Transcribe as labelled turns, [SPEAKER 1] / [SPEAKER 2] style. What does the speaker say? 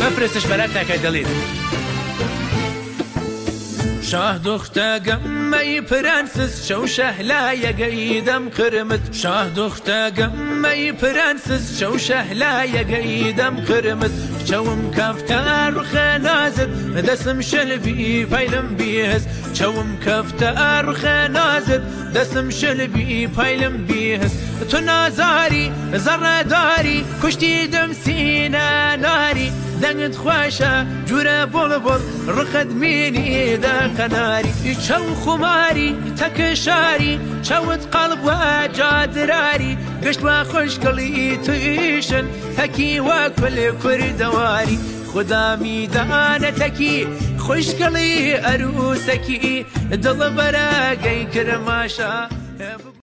[SPEAKER 1] بفرستش بەرات تاکای دەڵێت شاه دختە گەممەی پرانسس شەو شەهلایەگەی دەم قرمت شاه دختە گەممەی پرانسس شەو شەهلایەگەی دەم قرمت چەوم کەفتە ڕوخە نازت دەسم شلبی پایلم بیهز چەوم کەفتە ڕوخە نازت دەسم شلبی پایلم بیهز تو نازاری زەڕەداری کوشتی دەم سینە ناری دەنگت خواشە جورە بڵبڵ ڕقت مینی دەقەناری چەو خوماری تەکەشاری چەوت قەڵب وە جادراری گشت وە خوشکڵی تویشن تەکی وە کول کوردەواری خدا میدانەتەکی خوشکڵی ئەروسەکی دڵبەرە گەی کرماشە